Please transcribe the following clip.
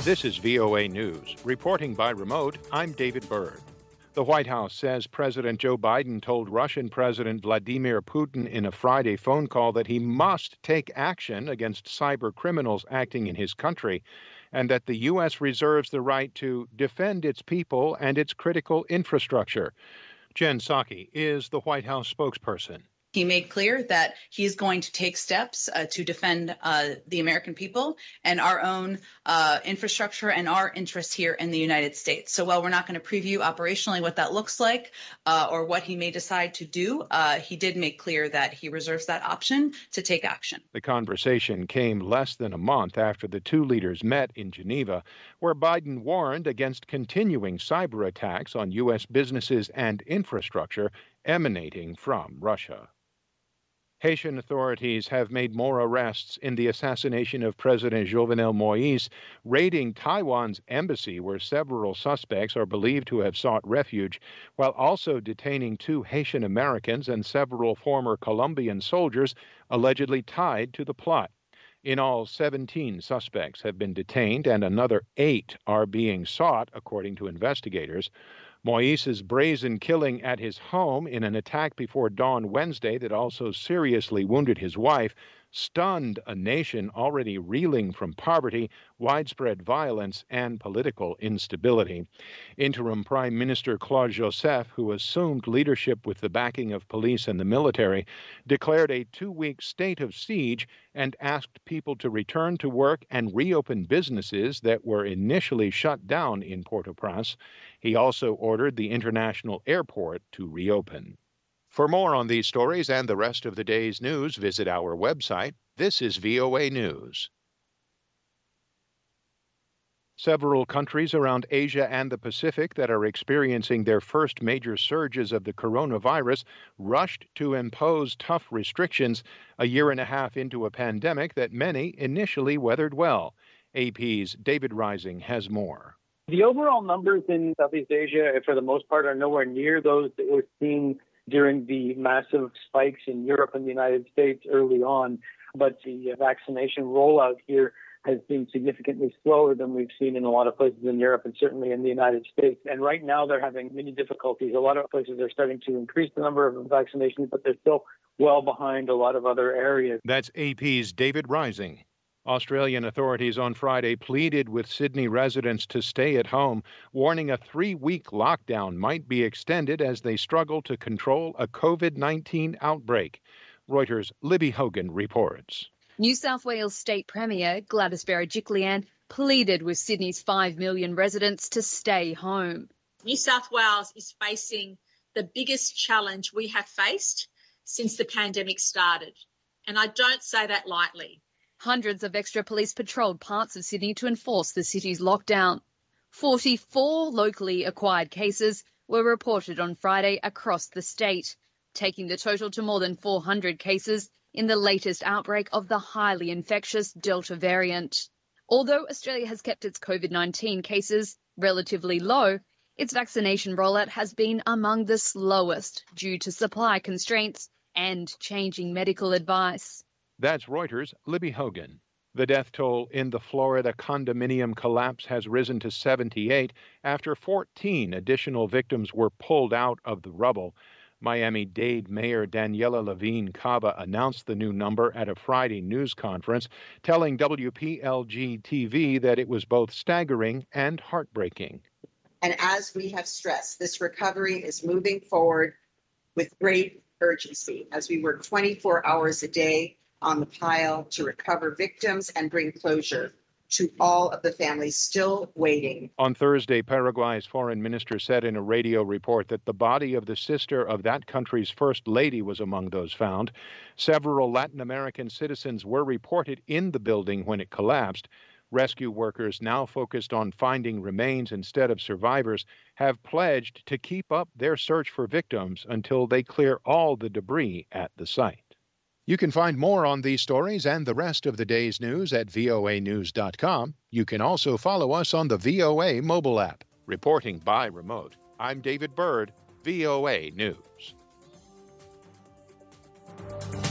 This is VOA News. Reporting by remote, I'm David Byrd. The White House says President Joe Biden told Russian President Vladimir Putin in a Friday phone call that he must take action against cyber criminals acting in his country, and that the U.S. reserves the right to defend its people and its critical infrastructure. Jen Psaki is the White House spokesperson. He made clear that he is going to take steps to defend the American people and our own infrastructure and our interests here in the United States. So while we're not going to preview operationally what that looks like or what he may decide to do, he did make clear that he reserves that option to take action. The conversation came less than a month after the two leaders met in Geneva, where Biden warned against continuing cyber attacks on U.S. businesses and infrastructure emanating from Russia. Haitian authorities have made more arrests in the assassination of President Jovenel Moïse, raiding Taiwan's embassy where several suspects are believed to have sought refuge, while also detaining 2 Haitian Americans and several former Colombian soldiers allegedly tied to the plot. In all, 17 suspects have been detained and another 8 are being sought, according to investigators. Moïse's brazen killing at his home in an attack before dawn Wednesday that also seriously wounded his wife stunned a nation already reeling from poverty, widespread violence, and political instability. Interim Prime Minister Claude Joseph, who assumed leadership with the backing of police and the military, declared a 2-week state of siege and asked people to return to work and reopen businesses that were initially shut down in Port-au-Prince. He also ordered the international airport to reopen. For more on these stories and the rest of the day's news, visit our website. This is VOA News. Several countries around Asia and the Pacific that are experiencing their first major surges of the coronavirus rushed to impose tough restrictions a year and a half into a pandemic that many initially weathered well. AP's David Rising has more. The overall numbers in Southeast Asia, for the most part, are nowhere near those that were seen during the massive spikes in Europe and the United States early on. But the vaccination rollout here has been significantly slower than we've seen in a lot of places in Europe and certainly in the United States. And right now they're having many difficulties. A lot of places are starting to increase the number of vaccinations, but they're still well behind a lot of other areas. That's AP's David Rising. Australian authorities on Friday pleaded with Sydney residents to stay at home, warning a 3-week lockdown might be extended as they struggle to control a COVID-19 outbreak. Reuters' Libby Hogan reports. New South Wales State Premier Gladys Berejiklian pleaded with Sydney's 5 million residents to stay home. New South Wales is facing the biggest challenge we have faced since the pandemic started, and I don't say that lightly. Hundreds of extra police patrolled parts of Sydney to enforce the city's lockdown. 44 locally acquired cases were reported on Friday across the state, taking the total to more than 400 cases in the latest outbreak of the highly infectious Delta variant. Although Australia has kept its COVID-19 cases relatively low, its vaccination rollout has been among the slowest due to supply constraints and changing medical advice. That's Reuters' Libby Hogan. The death toll in the Florida condominium collapse has risen to 78 after 14 additional victims were pulled out of the rubble. Miami-Dade Mayor Daniela Levine Cava announced the new number at a Friday news conference, telling WPLG-TV that it was both staggering and heartbreaking. And as we have stressed, this recovery is moving forward with great urgency as we work 24 hours a day on the pile to recover victims and bring closure to all of the families still waiting. On Thursday, Paraguay's foreign minister said in a radio report that the body of the sister of that country's first lady was among those found. Several Latin American citizens were reported in the building when it collapsed. Rescue workers, now focused on finding remains instead of survivors, have pledged to keep up their search for victims until they clear all the debris at the site. You can find more on these stories and the rest of the day's news at voanews.com. You can also follow us on the VOA mobile app. Reporting by remote, I'm David Byrd, VOA News.